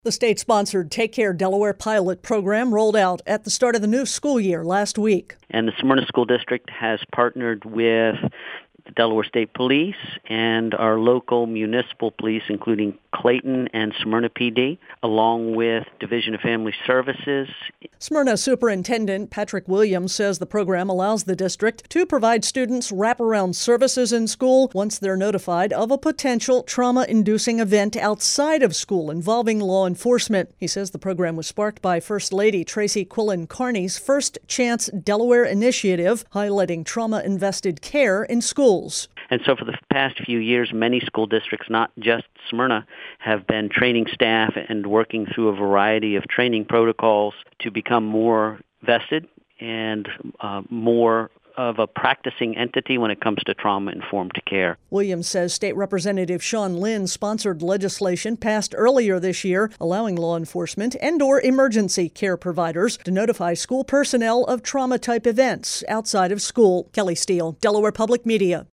The state-sponsored Take Care Delaware pilot program rolled out at the start of the new school year last week. And the Smyrna School District has partnered with the Delaware State Police and our local municipal police, including Clayton and Smyrna PD, along with Division of Family Services. Smyrna Superintendent Patrick Williams says the program allows the district to provide students wraparound services in school once they're notified of a potential trauma-inducing event outside of school involving law enforcement. He says the program was sparked by First Lady Tracy Quillen Carney's First Chance Delaware initiative, highlighting trauma-invested care in schools. And so for the past few years, many school districts, not just Smyrna, have been training staff and working through a variety of training protocols to become more vested and more of a practicing entity when it comes to trauma-informed care. Williams says State Representative Sean Lynn sponsored legislation passed earlier this year allowing law enforcement and/or emergency care providers to notify school personnel of trauma-type events outside of school. Kelly Steele, Delaware Public Media.